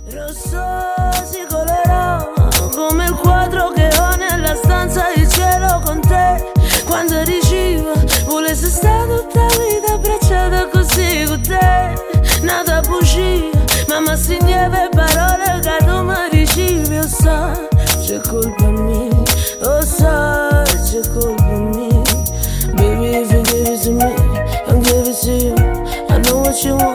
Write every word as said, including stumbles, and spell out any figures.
Rosso si colorò come il quadro che ho nella stanza di cielo con te. Quando eri viva volessi stare tutta la vita abbracciata così con te. Nata bugia, mamma signeve parole che tu mi ricevi. Oh sai, c'è colpa mia, oh sai, c'è colpa mia. Baby if you give it to me, I'll give it to you. I know what you want.